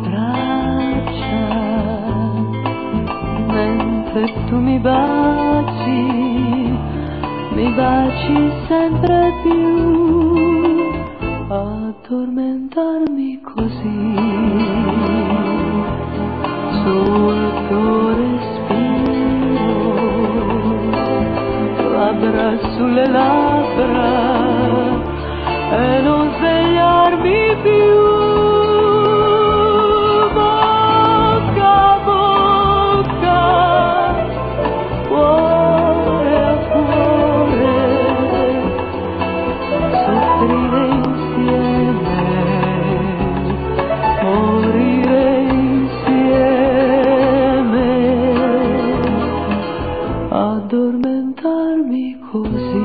braccia, mentre tu mi baci sempre più, addormentarmi così, sul tuo respiro, labbra sulle labbra, e non svegliarmi più. Bocca a bocca, cuore a cuore, soffrire insieme, morire insieme, addormentarmi così.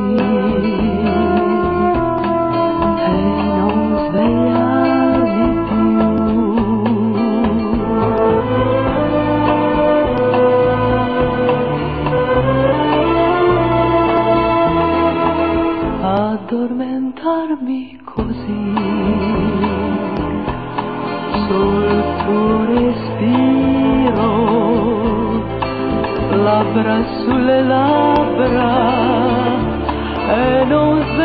Addormentarmi così, sul tuo respiro, labbra sulle labbra, e non